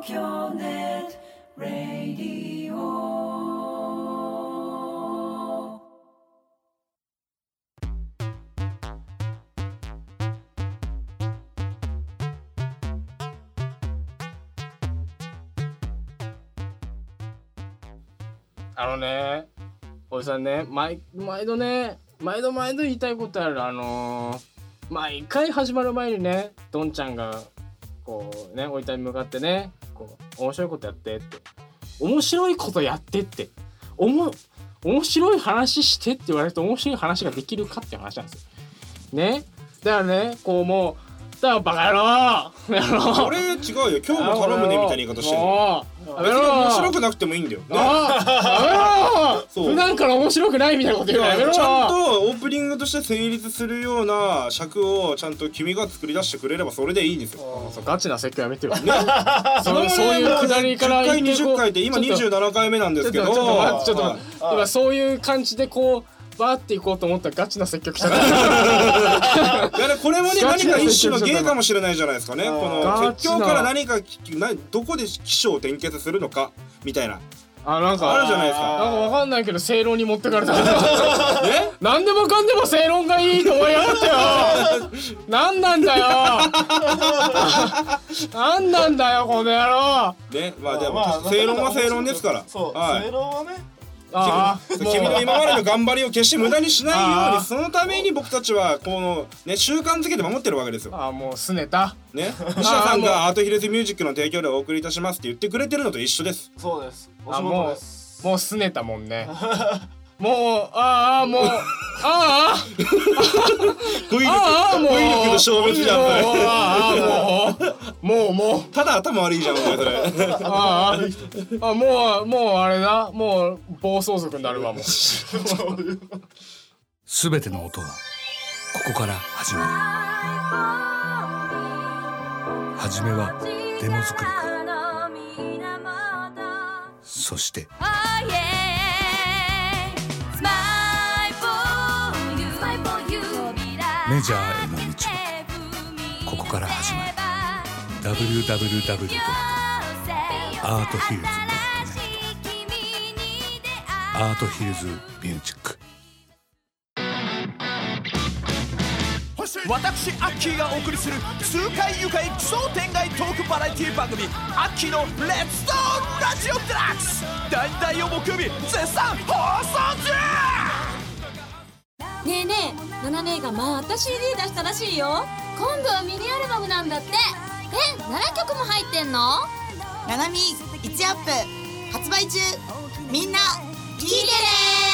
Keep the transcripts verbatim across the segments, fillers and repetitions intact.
東京ネットラディオ。 あのね、おじさんね、毎毎度ね、毎度毎度言いたいことある。あのー、毎回始まる前にね、どんちゃんがこうね、おいたに向かってね、こう面白いことやってって、面白いことやってって、おも面白い話してって言われると面白い話ができるかっていう話なんですよ。ね、だからね、こうもう。だからバカ野郎俺違うよ、今日も頼むねみたいな言い方してるの。別に面白くなくてもいいんだよ。 ああ普段から面白くないみたいなこと言うのやめろ。 ちゃんとオープニングとして成立するような尺をちゃんと君が作り出してくれればそれでいいんですよ。 ガチな説教やめてよ。そういうくだりからじゅっかいにじゅっかいって今にじゅうななかいめなんですけど、ちょっと待ってちょっと待って今そういう感じでこうバーっていこうと思ったらガチな説教来たからこれもね何か一種の芸かもしれないじゃないですかね。この説教から何かどこで起承転結するのかみたいなあなんかあるじゃないですか。 なんかわかんないけど正論に持ってかれた何でもかんでも正論がいいと思いやがってよなんなんだよなんなんだよこの野郎ね。まあでも正論は正論ですから。 そう正論はねあ君の今までの頑張りを決して無駄にしないようにそのために僕たちはこのね習慣づけて守ってるわけですよ。 ああもうすねたね西田さんがアートヒルズミュージックの提供でお送りいたしますって言ってくれてるのと一緒です。 そうです。お仕事です。 もうすねたもんねもうああもうああ語彙力語彙力の消滅じゃんこれ。 ああもうもうもうただ頭悪いじゃんお前それ。 あああもうもうあれだもう暴走族になるわもう。 すべての音はここから始まる。はじめはデモ作りからそしてメジャーへの道はここから始まる。 ダブリューダブリューダブリュー ドットアートヒルズ ドットネット アートヒルズミュージック。 私アッキーがお送りする痛快愉快奇想天外トークバラエティ番組アッキーのレッツトーンラジオデラックスだいだいを木曜日絶賛放送中。 ねえねえ、ナナ姉がまた シーディー 出したらしいよ。今度はミニアルバムなんだって。え、ななきょくも入ってんの？ ナナミいちアップ発売中。みんな聞いてね。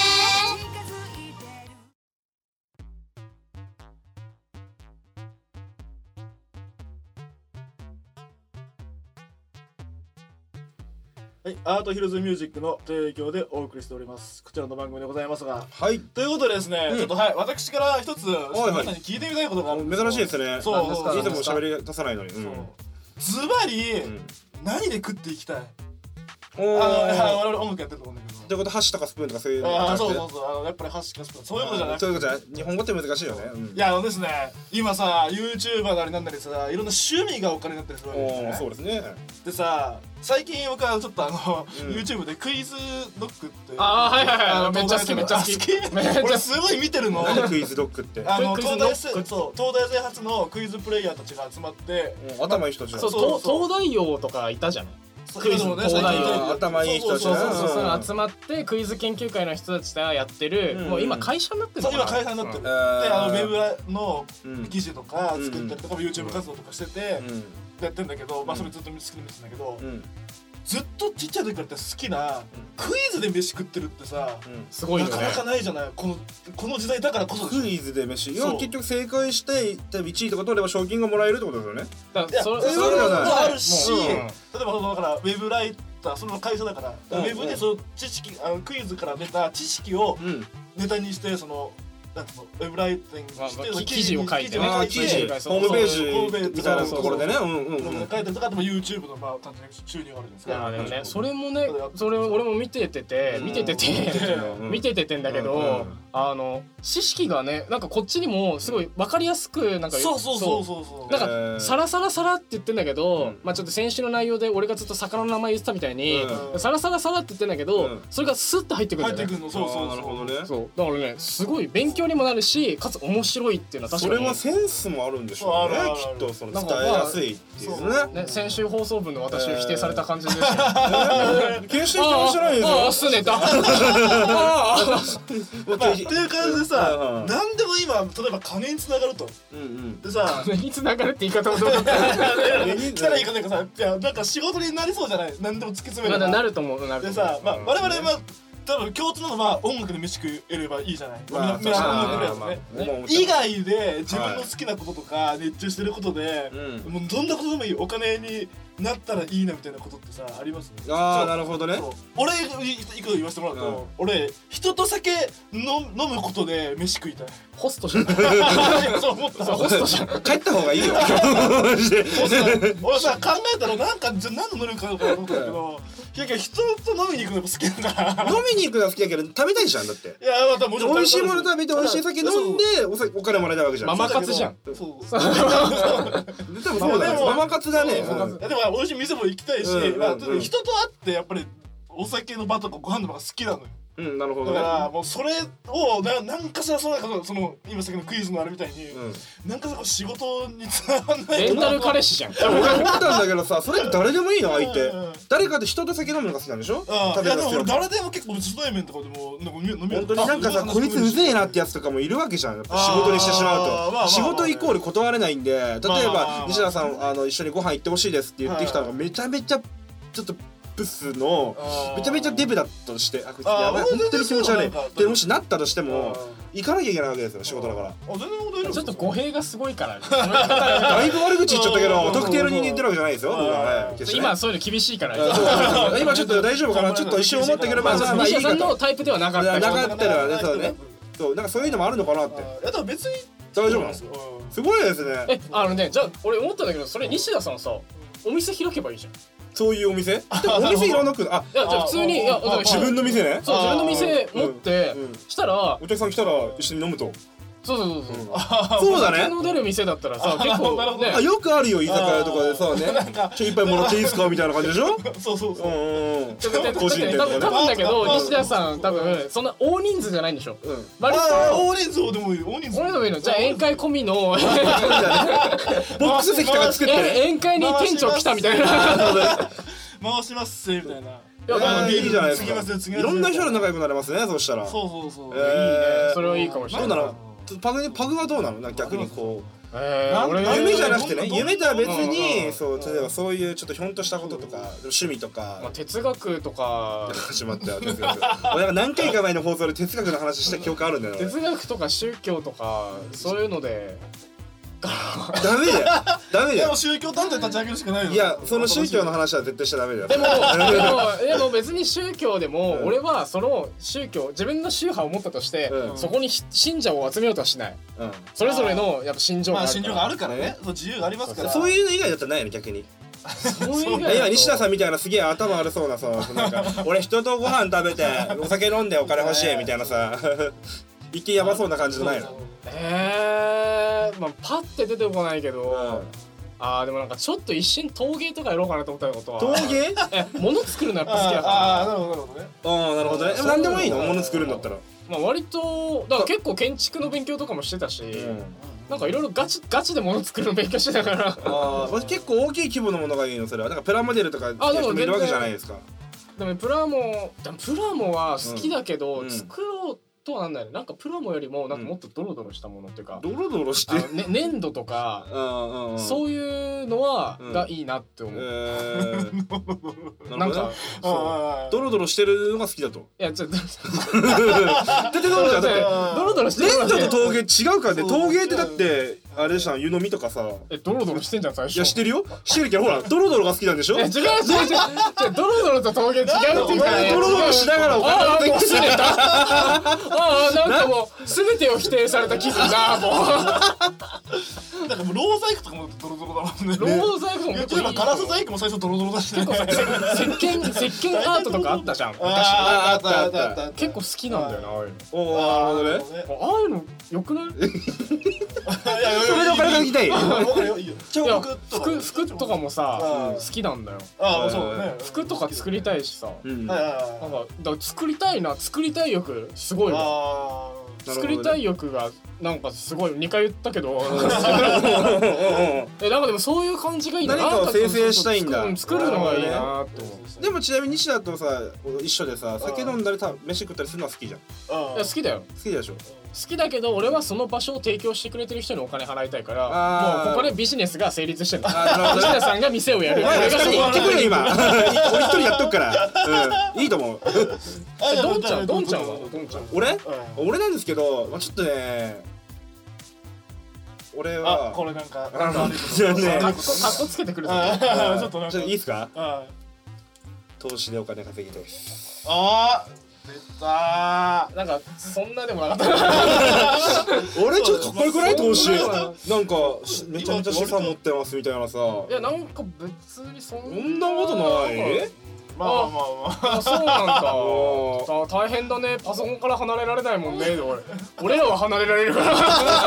はい、アートヒルズミュージックの提供でお送りしておりますこちらの番組でございますが、 はいということでですね、うん、ちょっとはい私から一つ皆さんに聞いてみたいことがあるんですよ。 珍しいですね。 そういつも喋り出さないのに。 ズバリ何で食っていきたい？あの我々音楽やってると思うんだけど。 ってこと箸とかスプーンとかそういうの。 ああそうそうそうあのやっぱり箸とかスプーンそういうことじゃなくて。 そういうことじゃ日本語って難しいよね。 いやあのですね今さ YouTuber なりなんなりさいろんな趣味がお金になったりするわけですね。 そうですね。 でさ最近僕はちょっとあの YouTube でクイズドッグってあはいはいはいめっちゃ好きめっちゃ好き。 俺すごい見てるの。 クイズドッグってあの東大生そう東大生初のクイズプレイヤーたちが集まって頭いい人じゃん。 そう東大王とかいたじゃない。クイズの東大王頭いい人たちそうそうそうそう集まってクイズ研究会の人たちがやってるもう今会社になってるのかな。 そう今会社になってる。であのウェブの記事とか作ったりとか YouTube 活動とかしててやってんだけどまあそれずっと好きで見てたんだけどずっとちっちゃい時から好きなクイズで飯食ってるってさすごいよね。 なかなかないじゃないこのこの時代だからこそ。 クイズで飯要は結局正解していちいとか取れば賞金がもらえるってことですよね。 いやそういうのもあるし例えばそのだからウェブライターその会社だからウェブでその知識あのクイズから出た知識をネタにしてそのウェブライティングして記事を書いてね記事ホームページみたいなところでねうんうん書いたりとかでも YouTube のまあ単純に収入があるんですけど、 でもねそれもねそれ俺も見ててて見ててて見てててんだけど、あの知識がねなんかこっちにもすごい分かりやすくなんかそうそうそうそうそうなんかサラサラサラって言ってんだけど、まあちょっと先週の内容で俺がずっと魚の名前言ってたみたいにサラサラサラって言ってんだけど、それがスッと入ってくるんだよね。 入ってくるのそうそうなるほどね。 そうだからねすごい勉強にもなるしかつ面白いっていうのは確かにそれはセンスもあるんでしょうねきっとその伝えやすいっていうね。 先週放送分の私を否定された感じでした決して否定してないですよ。 ああすねたっていう感じでさ何でも今例えば金につながるとでさ金につながるって言い方もどうだった来たらいいかなんかさいやなんか仕事になりそうじゃない何でも突き詰めるまだなると思うなると思うでさまあ我々は多分共通なのは音楽で飯食えればいいじゃない。 まあみんな音楽ぐらいですね。以外で自分の好きなこととか熱中してることで、もうどんなことでもいいお金になったらいいなみたいなことってさありますね。 ああなるほどね。 俺いく言わせてもらうと、俺人と酒飲むことで飯食いたい。 ホストじゃん。 そう思った。 ホストじゃん。 帰った方がいいよ。 俺さ考えたらなんかじゃ何の能力かと思ったんだけど、結局人と飲みに行くのも好きだから。 飲みに行くのは好きだけど食べたいじゃんだって。 いやまたもちろん美味しいもの食べて美味しい酒飲んでお金もらえたわけじゃん。 ママ活じゃん。 そう。 でもそうだよ。ママ活だね。 でも美味しい店も行きたいし、人と会ってやっぱりお酒の場とかご飯の場が好きなのよ。 うん、なるほど、 ね、だからもうそれをななんかしらそのその今さっきのクイズのあれみたいに、うん、なんか仕事につながんないレンタル彼氏じゃん。 俺思ったんだけどさ、それって誰でもいいの相手。誰かで人と酒飲むのが好きなんでしょ？ あいやでも俺誰でも結構初対面とかでもなんか飲み本当になんかさこいつうぜえなってやつとかもいるわけじゃん。やっぱ仕事にしてしまうと仕事イコール断れないんで、例えば西田さんあの一緒にご飯行ってほしいですって言ってきたのがめちゃめちゃちょっとブスのめちゃめちゃデブだったとして、あこいつやばい本当に気持ち悪いってもしなったとしても行かなきゃいけないわけですよ仕事だから。 ちょっと語弊がすごいからだいぶ悪口言っちゃったけど特定の人間言ってるわけじゃないですよ。 今そういうの厳しいから今ちょっと大丈夫かなちょっと一瞬思ったけど、まあ西田さんのタイプではなかったなかったらねそうねそうなんかそういうのもあるのかなって。 いやでも別に大丈夫なんですよ。すごいですね。 えあのねじゃあ俺思ったんだけどそれ西田さんさお店開けばいいじゃん。 そういうお店？お店いらなくあいやじゃあ普通にいや自分の店ね。 そう自分の店持ってしたらお客さん来たら一緒に飲むと。 そうそうそうそう。 そうだね。 酒の出る店だったらさ結構ね。 あよくあるよ居酒屋とかでさね。ちょ一杯もらっていいですかみたいな感じでしょ？ そうそうそう。 個人店とかね。 多分だけど西田さん多分そんな大人数じゃないんでしょ。 割と大人数でもいい大人数。 大人数でもいいの。じゃあ宴会込みのボックス席とか作って宴会に店長来たみたいな。 回しますみたいな。 いやいいじゃないですか。いろんな人と仲良くなれますね。そうしたら。 そうそうそう。 いいね。それはいいかもしれない。 どうなの？パグパグはどうなの？逆にこう。 えー、俺夢じゃなくてね夢とは別にそう例えばそういうちょっとひょんとしたこととか趣味とか、 まあ、哲学とか始まったよ哲学俺なんか何回か前の放送で哲学の話した記憶あるんだよ。 哲学とか宗教とかそういうのでダメだよダメだよ。 でも宗教団体立ち上げるしかないよ。 いやその宗教の話は絶対しちゃダメだよ。 でもでもでも別に宗教でも俺はその宗教自分の宗派を持ったとしてそこに信者を集めようとはしない。それぞれのやっぱ信条があるから。 信条があるからね。自由がありますから。 そういうの以外だったらないの逆に。今西田さんみたいなすげえ頭悪そうなさなんか俺人とご飯食べてお酒飲んでお金欲しいみたいなさ一見ヤバそうな感じじゃないの？ えー、まあパッて出てこないけど、うん、あーでもなんかちょっと一瞬陶芸とかやろうかなと思ったことは。 陶芸？ え物作るのやっぱ好きだから。 ああなるほどなるほどね。 ああなるほどね。でも何でもいいの物作るんだったら。 まあ割とだから結構建築の勉強とかもしてたし、うん、なんかいろいろガチガチで物作るの勉強してたから。 ああ結構大きい規模のものがいいのそれは。なんかプラモデルとかやってもいるわけじゃないですか。 でもプラモでもプラモは好きだけど、うん、作ろうとはなんだよね。なんかプラモよりもなんかもっとドロドロしたものっていうか、 ドロドロして、 ね、粘土とかそういうのは、うん、がいいなって思う。えー、なんかそうドロドロしてるのが好きだと。 いやちょっとだってどうだってドロドロしてる粘土と陶芸違うからね。陶芸ってだってあれでした湯飲みとかさえドロドロしてんじゃん最初。 いやしてるよしてるけどほらドロドロが好きなんでしょ。 違う違う違う違うドロドロと陶芸違うっていうからね。 ドロドロしながらお金をもうすねたああなんかもう全てを否定された気分だもうなんかもうロー細工とかもドロドロだもんね。 ロー細工も結構今ガラス細工も最初ドロドロだしね。 結構さ石鹸石鹸アートとかあったじゃん昔。 あったあったあった。 結構好きなんだよなああいうの。 おお、なるほどね。 ああいうの良くない？ いやそれでお金が行きたい。 わかるよいいよ。 いや服服とかもさ好きなんだよ。 ああそうだね。 服とか作りたいしさ。 うん。 なんかだから作りたいな作りたい欲すごいわ。作りたい欲がなんかすごいにかい言ったけどえなんかでもそういう感じがいいな。 何かを生成したいんだ。 作るのがいいなって思う。 でもちなみに西田とさ一緒でさ酒飲んだりた飯食ったりするのは好きじゃん。 いや好きだよ。 好きでしょ。 好きだけど俺はその場所を提供してくれてる人にお金払いたいからもうここでビジネスが成立してるの。西田さんが店をやる。 俺がそれ言ってくれ今。俺一人やっとくから。うんいいと思う。 どんちゃんどんちゃんはどんちゃん。 俺俺なんですけどちょっとね俺はこれなんかあのじゃあねカッコつけてくるぞ。 ちょっとなんかいいですか。 あ投資でお金稼ぎたいです。 あ出たなんかそんなでもなかった。 俺ちょっとかっこよくない投資。なんかめちゃめちゃ資産持ってますみたいなさ。 いやなんか別にそそんなことない。 まあまあまああそうなんだ。大変だね。パソコンから離れられないもんね。俺俺らは離れられるから。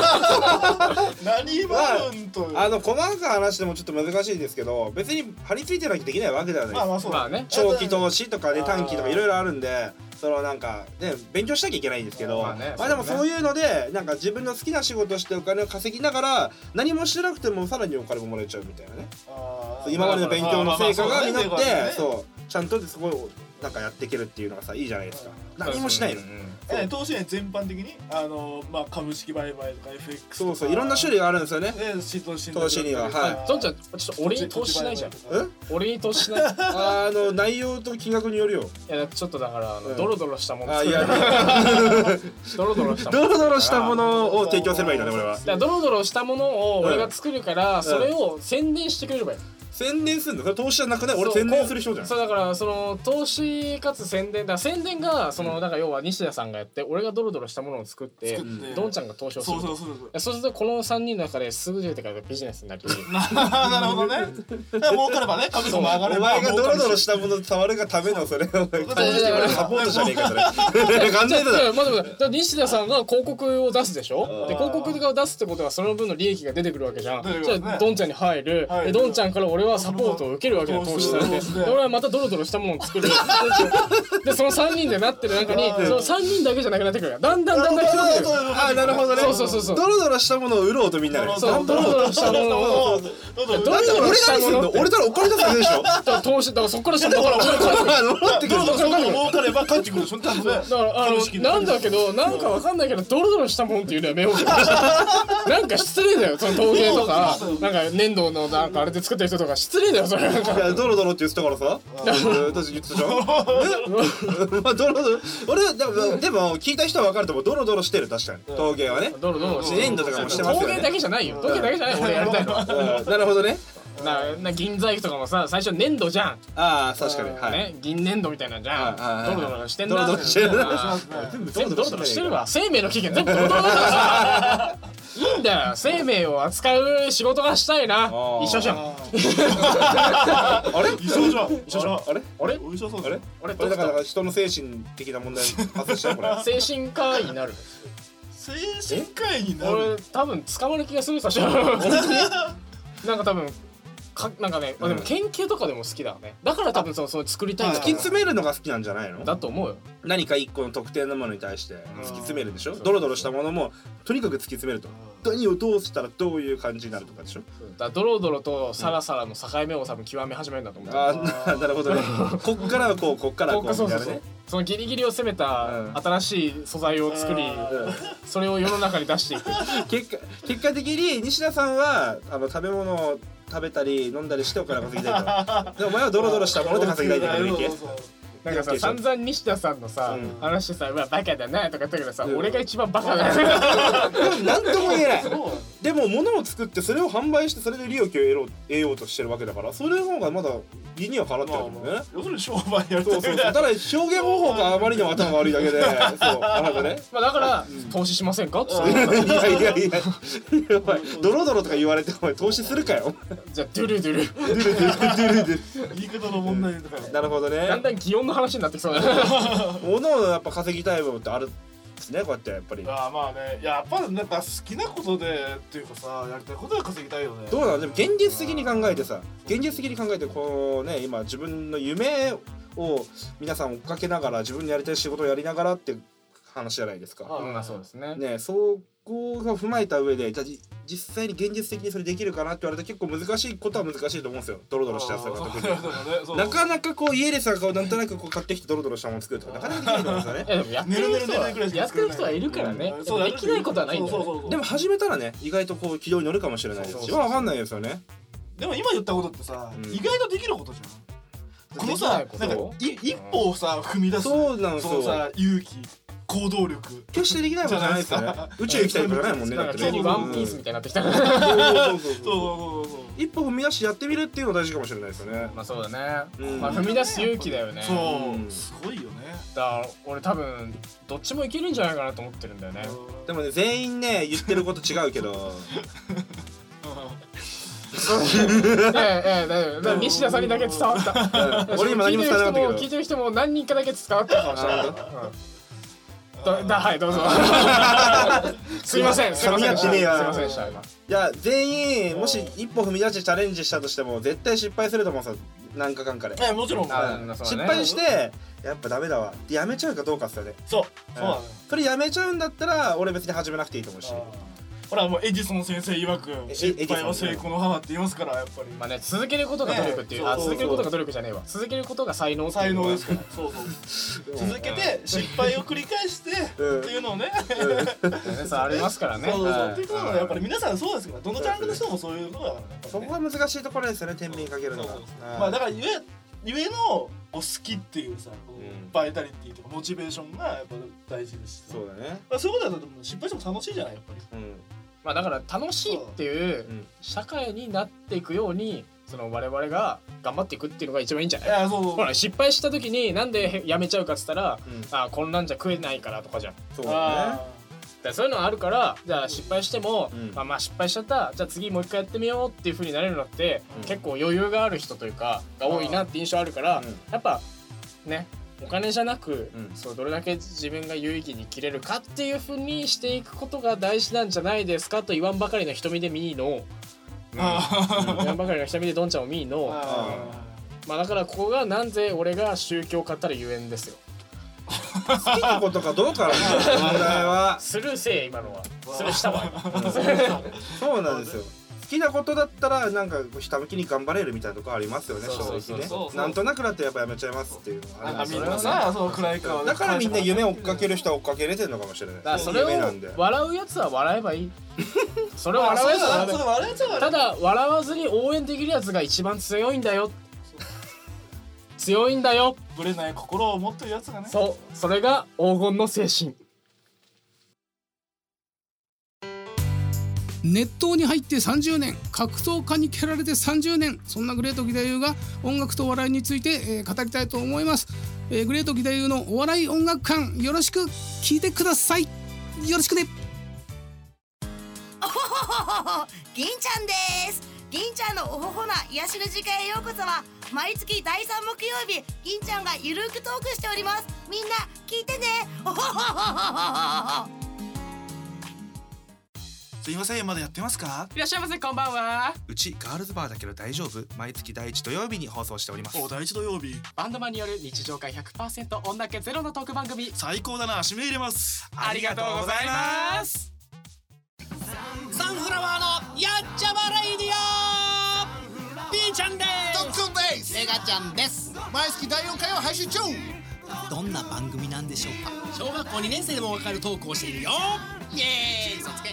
何分とあの細かく話してもちょっと難しいですけど別に張り付いてなきゃできないわけではないです。 まあまあそうだね。 長期投資とかね短期とかいろいろあるんでそのなんかね勉強しなきゃいけないんですけどまあでもそういうのでなんか自分の好きな仕事してお金を稼ぎながら何もしてなくてもさらにお金ももらえちゃうみたいなね。今までの勉強の成果がになってそうちゃんとすごいなんかやっていけるっていうのがさいいじゃないですか。何もしないの。 え投資ね全般的にあのまあ株式売買とか エフエックス とかそうそういろんな種類があるんですよね。 投資にははい。 どんちゃんちょっと俺に投資しないじゃん。俺に投資しない。 あの内容と金額によるよ。 いやちょっとだからあのドロドロしたもの。 あいやドロドロしたもの。 ドロドロしたものを提供すればいいんだね俺は。 ドロドロしたものを俺が作るからそれを宣伝してくれればいい。 宣伝するの？それ投資じゃなくない？俺宣伝する人じゃん。 そうだからその投資かつ宣伝だ宣伝がそのだから要は西田さんがやって俺がドロドロしたものを作ってどんちゃんが投資をする。そうそうそうそうするとこのさんにんの中ですぐ出てからビジネスになる。 なるほどね。儲かればね株価も上がれば。 お前がドロドロしたもの触るがためのそれを感じて俺サポートじゃねえかそれ。完全だ。 まだ西田さんが広告を出すでしょ。で広告を出すってことはその分の利益が出てくるわけじゃん。じゃあどんちゃんに入る。でどんちゃんから俺はサポートを受けるわけで投資されてで俺はまたドロドロしたものを作るでそのさんにんでなってる中にそのさんにんだけじゃなくなってくるだんだんだんだん広くなる。 あなるほどね。 そうそうそうそうドロドロしたものを売ろうとみんなで。 そうドロドロしたものをドロドロしたもの俺たらお金出すでしょ。 投資だからそこからしたらだから戻ってくる。 儲かれば帰ってくるでしょ。だからあのなんだけどなんかわかんないけどドロドロしたもんっていうのやめようぜ。なんか失礼だよその陶芸とかなんか粘土のなんかあれで作ってる人とか失礼だよそれ。 いやドロドロって言ってたからさ。私言ってたじゃん。まあドロドロ俺でもでも聞いた人は分かると思う。ドロドロしてる確かに陶芸はね。 ドロドロして粘土とかもしてますよね。 陶芸だけじゃないよ。陶芸だけじゃない俺やりたいの。 なるほどね。 なな銀細工とかもさ最初粘土じゃん。 ああ確かにはいね銀粘土みたいなんじゃん。ドロドロしてんな。 ドロドロしてるな。 全部ドロドロしてるわ。生命の起源全部ドロドロだ。いいんだよ生命を扱う仕事がしたいな。一緒じゃん。 あれ一緒じゃん。 一緒じゃん。あれあれ一緒そうあれあれだから人の精神的な問題発生したこれ。 精神科医になる。 精神科医になる。 俺多分捕まる気がする最初。本当になんか多分かなんかね、でも研究とかでも好きだね。だから多分そのその作りたいんだ。 突き詰めるのが好きなんじゃないの？ だと思うよ。 何か一個の特定のものに対して突き詰めるでしょ。ドロドロしたものもとにかく突き詰めると。何をどうしたらどういう感じになるとかでしょ。 だドロドロとサラサラの境目を多分極め始めるんだと思う。 ああなるほどね。こっからはこうこっからはこうみたいなね。 そのギリギリを攻めた新しい素材を作り、それを世の中に出していく。 結果結果的に西田さんはあの食べ物を食べたり飲んだりしてお金稼ぎたいと。でお前はドロドロしたもので稼ぎたいってことでいけ。 なんかさ散々西田さんのさ、うん、話さ「うわバカだな」とか言ったけどさ、うん、俺が一番バカだよ。 なんとも言えない。 でも物を作ってそれを販売してそれで利益を得ろ得ようとしてるわけだから、それの方がまだ理にはかなってるんだよね、まあまあ、 要するに商売やるそうそうそう、ただ表現方法があまりにも頭が悪いだけでそうあなたね、 まあだから、うん、投資しませんかっていやいやいやいやドロドロとか言われてお前投資するかよじゃあドゥルドゥルドゥルドゥルドゥルドゥル言い方の問題とか、 なるほどね、 だんだん擬音の話になってきそうだね物をやっぱ稼ぎたい部分ってあるですね、こうやってやっぱり。 あまあね、やっぱなんか好きなことでっていうかさ、やりたいことで稼ぎたいよね。 どうなの？でも現実的に考えてさ、現実的に考えてこうね、今自分の夢を皆さん追っかけながら自分のやりたい仕事をやりながらって話じゃないですか。 まあそうですね。 ね、そこを踏まえた上で、じゃあ実際に現実的にそれできるかなって言われたら結構難しいことは難しいと思うんですよ。ドロドロしたやつとか特に。なかなかこう家でさ、こうなんとなくこう買ってきてドロドロしたもの作るとかなかなかできないと思うんですよね。 いやでもやってる人はやってる人はいるからね。できないことはないんだよ。 でも始めたらね、意外とこう軌道に乗るかもしれないですし、わかんないですよね。 でも今言ったことってさ、意外とできることじゃん。このさ、なんか一歩をさ踏み出す、 そうなんですよ。 そのさ勇気。行動力決してできないことじゃないですよね。宇宙行きたいとかないもんね。だって急にワンピースみたいになってきた。 そうそうそうそう。一歩踏み出してやってみるっていうのが大事かもしれないですよね。 まあそうだね。まあ踏み出す勇気だよね。 そう、すごいよね。 だから俺多分どっちもいけるんじゃないかなと思ってるんだよね。 でもね、全員ね言ってること違うけど。 ええええ、西田さんにだけ伝わった。 俺今何も伝わらなかったけど。 聞いてる人も何人かだけ伝わったかもしれない。だ, だはいどうぞすいませんすいませんすいませんでした。いや全員もし一歩踏み出してチャレンジしたとしても絶対失敗すると思うんですよ、何かかんかで。 えもちろん失敗してやっぱダメだわってやめちゃうかどうかっすよね。 そうそうなのよ。 それやめちゃうんだったら俺別に始めなくていいと思うし。 ほらもうエジソン先生曰く失敗は成功の母って言いますから、やっぱりまあね、続けることが努力っていう、あ続けることが努力じゃねえわ、続けることが才能才能ですから。そうそう続けて失敗を繰り返してっていうのをねありますからね。 そうそうっていうことはやっぱり皆さんそうですから、どのジャンルの人もそういうことだからね。 そこが難しいところですよね、天秤かけるのが。 まあだからゆえゆえの好きっていうさ、バイタリティとかモチベーションがやっぱ大事ですし、 そうだね。 そういうことだと失敗しても楽しいじゃないやっぱり。 まあだから楽しいっていう社会になっていくように、その我々が頑張っていくっていうのが一番いいんじゃない？いやそうそう。ほら失敗した時になんでやめちゃうかっつったら、うん、あこんなんじゃ食えないからとかじゃん。 そうだね。 だそういうのあるから、じゃあ失敗しても、うん、まあまあ失敗しちゃった、じゃあ次もう一回やってみようっていう風になれるのって、うん、結構余裕がある人というかが多いなって印象あるから、うん、やっぱね。お金じゃなく、うん、そうどれだけ自分が有意義に生きれるかっていう風にしていくことが大事なんじゃないですかと言わんばかりの瞳で見ーの、うん、言わんばかりの瞳でどんちゃんを見ーの、まあだからここがなんで俺が宗教を語るゆえんですよ。 好きなことかどうかなんだよ問題は。 スルーせえ今のは。スルーしたわ。 そうなんですよ。好きなことだったらなんかひたむきに頑張れるみたいなとこありますよね、正直ね。なんとなくだってやっぱやめちゃいますっていうのはありますよね。 みんなさ、そう暗い顔だからみんな夢を追っかける人は追っかけれてるのかもしれない。だからそれを笑うやつは笑えばいい。それを笑うやつは笑え。ただ笑わずに応援できるやつが一番強いんだよ。強いんだよ。 ぶれない心を持ってるやつがね。 そう、それが黄金の精神。 熱湯に入ってさんじゅうねん、格闘家に蹴られてさんじゅうねん、そんなグレート義太夫が音楽とお笑いについて、えー、語りたいと思います、えー、グレート義太夫のお笑い音楽館、よろしく聞いてください。よろしくね。 おほほほほ、銀ちゃんです。銀ちゃんのおほほな癒しの時間へようこそは。毎月だいさん木曜日、銀ちゃんがゆるくトークしております。みんな聞いてね。おほほほほほ。 すいません、まだやってますか？ いらっしゃいませ、こんばんは。 うちガールズバーだけど大丈夫？毎月第一土曜日に放送しております。 お、第一土曜日。バンドマンによる日常会 ひゃくパーセント 女気ゼロのトーク番組。 最高だな、指名入れます。 ありがとうございます。サンフラワーのやっちゃまレイディオ。ピーちゃんです。 ドックンです。 メガちゃんです。 毎月だいよんかいを配信中。 どんな番組なんでしょうか？ 小学校にねん生でもわかるトークをしているよ。イエーイ、嘘つけ。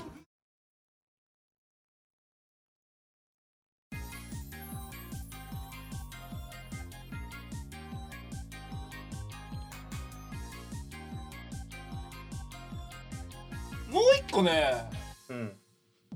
もう一個ね、うん、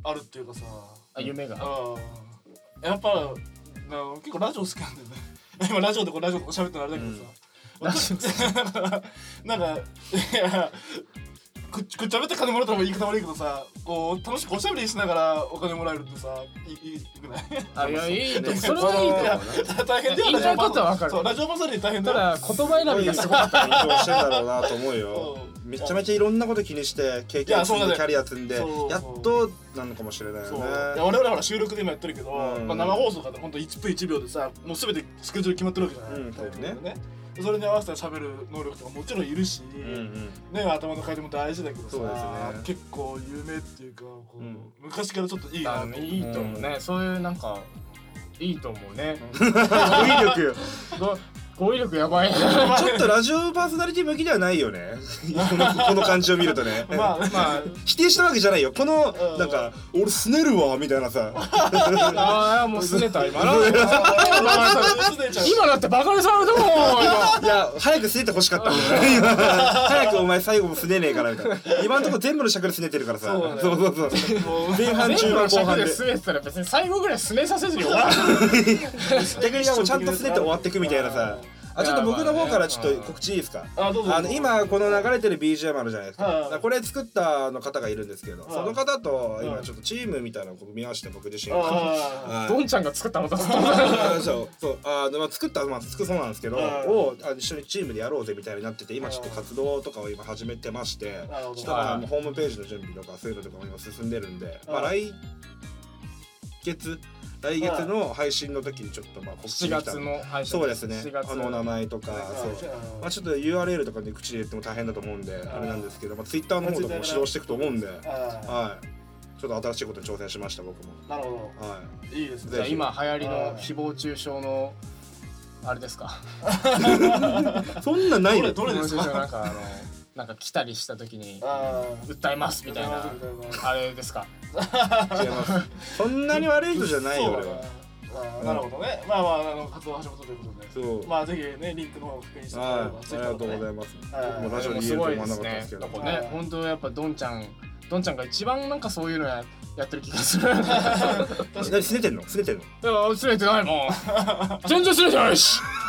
あるっていうかさあ夢がやっぱな結構ラジオ好きなんだよね今ラジオでこうラジオでこう喋ってるあれだけどさ、うん、ラジオなんかいやくっちゃべって金もらったら言い方悪いけどさこう楽しくおしゃべりしながらお金もらえるってさいいくないあいやいいとそれはいいと思う大変だよ言いたいことは分かるそうラジオパーソナリティ大変だただ言葉選びがすごかった緊張してんだろうなと思うよめちゃめちゃいろんなこと気にして経験積んでキャリア積んでやっとなのかもしれないよねいや我々ほら収録で今やってるけど、うんまあ、生放送とかでほんといちぷんいちびょうでさもう全てスケジュール決まってるわけじゃない、うんそうねねそれに合わせて喋る能力とかもちろんいるし、うんうん、ね頭の回転も大事だけどさ、そうですね、結構有名っていうかこう、うん、昔からちょっといいな、 いいと思うね、うん、そういうなんかいいと思うね語彙力語彙力やばいちょっとラジオパーソナリティ向きではないよねこのこの感じを見るとねまあまあ否定したわけじゃないよこのなんか俺すねるわみたいなさああもうすねた今の今だってバカにされたもんいや早くすねてほしかったんだよ早くお前最後もすねねえからみたいな今のところ全部の尺ですねてるからさそうそうそう前半中盤後半ですねてたら別に最後ぐらいすねさせずに終わる逆にもうちゃんとすねて終わってくみたいなさあちょっと僕の方からちょっと告知いいですか。あどうぞ。あの今この流れてる ビージーエム あるじゃないですか。これ作ったの方がいるんですけど、その方と今ちょっとチームみたいなのを組み合わせて僕自身が。どんちゃんが作ったのだ。 そうそうあの作ったまあ作そうなんですけど、を一緒にチームでやろうぜみたいになってて今ちょっと活動とかを今始めてまして、ちょっとまあホームページの準備とかそういうのとかも今進んでるんで、まあ来月。来月の配信の時にちょっとまあ告知しがつの配信そうですねあのお名前とかそうまあちょっと ユーアールエル とかで口で言っても大変だと思うんであれなんですけどまあ Twitter の方とかも指導していくと思うんではいちょっと新しいことに挑戦しました僕もなるほどはいいいですねじゃあ今流行りの誹謗中傷のあれですかそんなないのどれですかなんかあのなんか来たりした時に訴えますみたいなあれですか違いますそんなに悪い人じゃないよ俺はなるほどねまあまああの活動始めたということでまあぜひねリンクの方を確認してもらえればありがとうございます僕もラジオに言えると思わなかったですけどね本当やっぱどんちゃんどんちゃんが一番なんかそういうのややってる気がする何すねてんのすねてんのいやすねてないもん全然すねてないし